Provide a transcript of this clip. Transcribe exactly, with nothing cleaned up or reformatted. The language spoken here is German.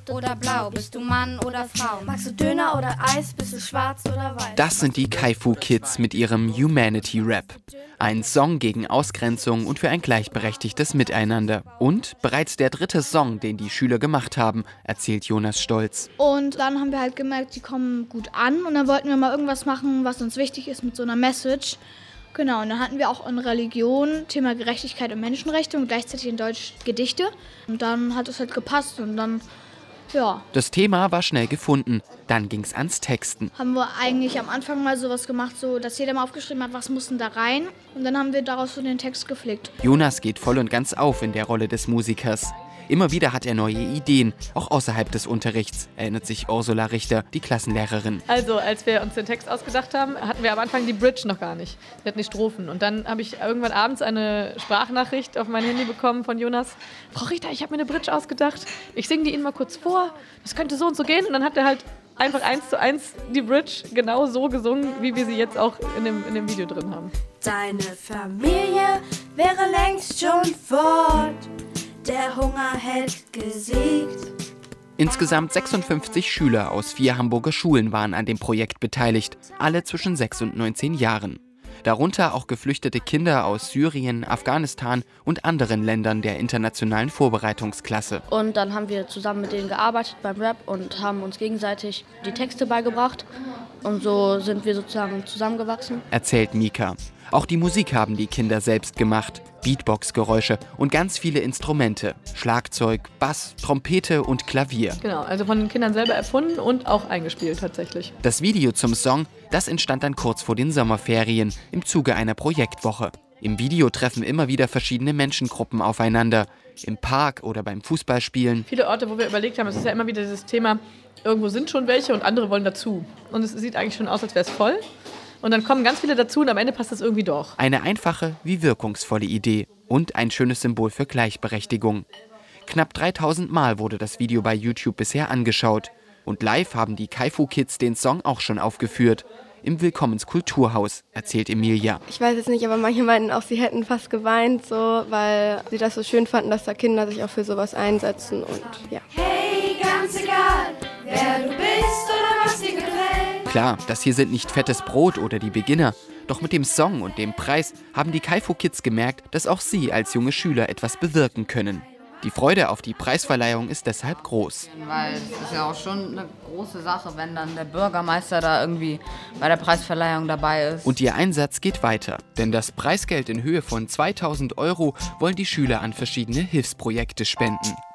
rot oder blau? Bist du Mann oder Frau? Magst du Döner oder Eis? Bist du schwarz oder weiß? Das sind die Kaifu Kids mit ihrem Humanity Rap. Ein Song gegen Ausgrenzung und für ein gleichberechtigtes Miteinander. Und bereits der dritte Song, den die Schüler gemacht haben, erzählt Jonas stolz. Und dann haben wir halt gemerkt, die kommen gut an. Und dann wollten wir mal irgendwas machen, was uns wichtig ist mit so einer Message. Genau, und dann hatten wir auch in Religion Thema Gerechtigkeit und Menschenrechte und gleichzeitig in Deutsch Gedichte. Und dann hat es halt gepasst und dann, ja. Das Thema war schnell gefunden. Dann ging's ans Texten. Haben wir eigentlich am Anfang mal sowas gemacht, so dass jeder mal aufgeschrieben hat, was muss denn da rein. Und dann haben wir daraus so den Text geflickt. Jonas geht voll und ganz auf in der Rolle des Musikers. Immer wieder hat er neue Ideen, auch außerhalb des Unterrichts, erinnert sich Ursula Richter, die Klassenlehrerin. Also, als wir uns den Text ausgedacht haben, hatten wir am Anfang die Bridge noch gar nicht. Wir hatten die Strophen. Und dann habe ich irgendwann abends eine Sprachnachricht auf mein Handy bekommen von Jonas. Frau Richter, ich habe mir eine Bridge ausgedacht. Ich singe die Ihnen mal kurz vor. Das könnte so und so gehen. Und dann hat er halt einfach eins zu eins die Bridge genau so gesungen, wie wir sie jetzt auch in dem, in dem Video drin haben. Deine Familie wäre längst schon fort. Der Hunger hält gesiegt. Insgesamt sechsundfünfzig Schüler aus vier Hamburger Schulen waren an dem Projekt beteiligt, alle zwischen sechs und neunzehn Jahren. Darunter auch geflüchtete Kinder aus Syrien, Afghanistan und anderen Ländern der internationalen Vorbereitungsklasse. Und dann haben wir zusammen mit denen gearbeitet beim Rap und haben uns gegenseitig die Texte beigebracht. Und so sind wir sozusagen zusammengewachsen. Erzählt Mika. Auch die Musik haben die Kinder selbst gemacht. Beatbox-Geräusche und ganz viele Instrumente. Schlagzeug, Bass, Trompete und Klavier. Genau, also von den Kindern selber erfunden und auch eingespielt tatsächlich. Das Video zum Song, das entstand dann kurz vor den Sommerferien im Zuge einer Projektwoche. Im Video treffen immer wieder verschiedene Menschengruppen aufeinander. Im Park oder beim Fußballspielen. Viele Orte, wo wir überlegt haben, es ist ja immer wieder dieses Thema, irgendwo sind schon welche und andere wollen dazu. Und es sieht eigentlich schon aus, als wäre es voll. Und dann kommen ganz viele dazu und am Ende passt das irgendwie doch. Eine einfache wie wirkungsvolle Idee und ein schönes Symbol für Gleichberechtigung. Knapp dreitausend Mal wurde das Video bei YouTube bisher angeschaut. Und live haben die Kaifu Kids den Song auch schon aufgeführt. Im Willkommenskulturhaus, erzählt Emilia. Ich weiß jetzt nicht, aber manche meinten auch, sie hätten fast geweint, so, weil sie das so schön fanden, dass da Kinder sich auch für sowas einsetzen. Und ja. Hey, ganz egal, wer du bist oder was dir gefällt. Klar, das hier sind nicht fettes Brot oder die Beginner. Doch mit dem Song und dem Preis haben die Kaifu Kids gemerkt, dass auch sie als junge Schüler etwas bewirken können. Die Freude auf die Preisverleihung ist deshalb groß. Weil es ist ja auch schon eine große Sache, wenn dann der Bürgermeister da irgendwie bei der Preisverleihung dabei ist. Und ihr Einsatz geht weiter, denn das Preisgeld in Höhe von zweitausend Euro wollen die Schüler an verschiedene Hilfsprojekte spenden.